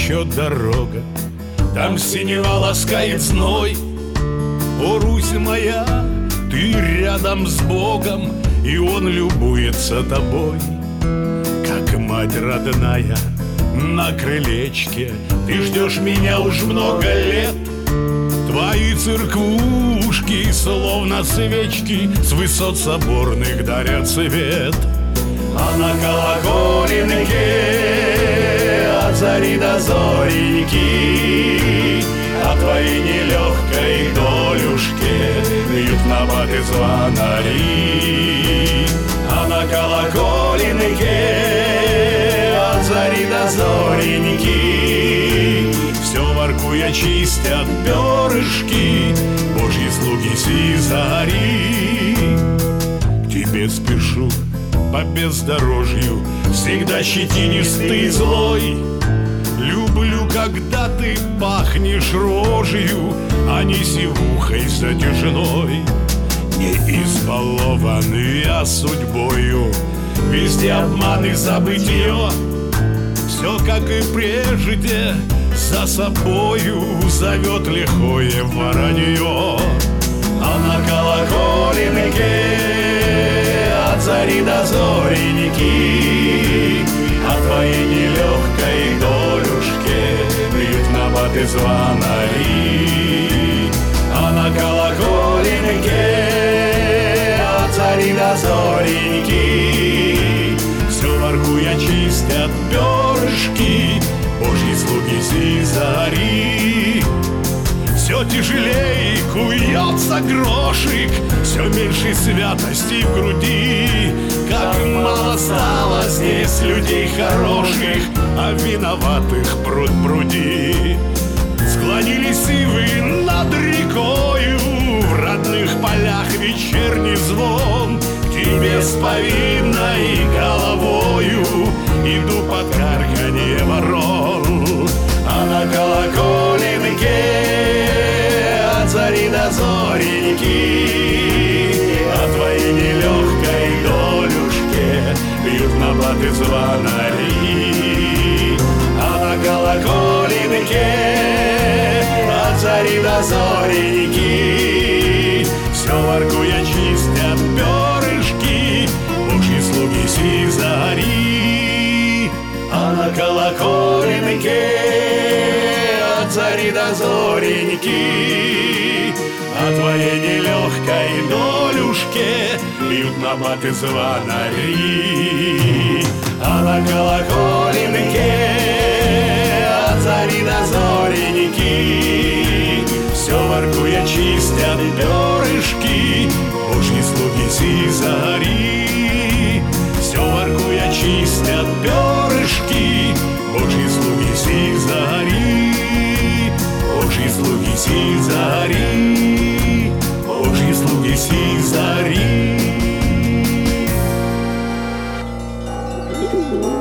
еще дорога, там синева ласкает зной. О, Русь моя, ты рядом с Богом, и Он любуется тобой. Как мать родная на крылечке, ты ждешь меня уж много лет. Твои церквушки, словно свечки, с высот соборных дарят свет. А на колоколенке от зари до зореньки о твоей нелегкой долюшке бьют набаты звонари. А на колоколенке от зари до зореньки все воркуя чистят перышки Божьи слуги сей зари. К тебе спешу по бездорожью, всегда щетинистый злой. Люблю, когда ты пахнешь рожью, а не сивухой затяжной. Не избалованный я судьбою, везде обман и забытье. Все, как и прежде, за собою зовет лихое воронье. А на колоколенке от зари до зореньки о твоей нелегкой долюшке бьют набаты звонари. А на колоколенке от зари до зореньки все воркуя чистят перышки Божьи слуги сей зари. Все тяжелее куется грошик, все меньше святости в груди. Как мало стало здесь людей хороших, а виноватых пруд пруди. Склонились ивы над рекою, в родных полях вечерний звон. К тебе с повинной головою иду под карканье ворон. А на колоколенке от зари до зореньки о твоей нелегкой долюшке бьют набаты звонари. А на колоколенке от зари до зореньки все воркуя чистят перышки Божьи слуги сей зари. А на колоколенке от зари до зореньки о твоей нелегкой долюшке бьют набаты звонари. А на колоколенке от зари до зореньки все воркуя чистят перышки Божьи слуги сей зари. Все воркуя чистят перышки Божьи слуги сей зари. Божьи слуги сей зари. Божьи слуги сей зари.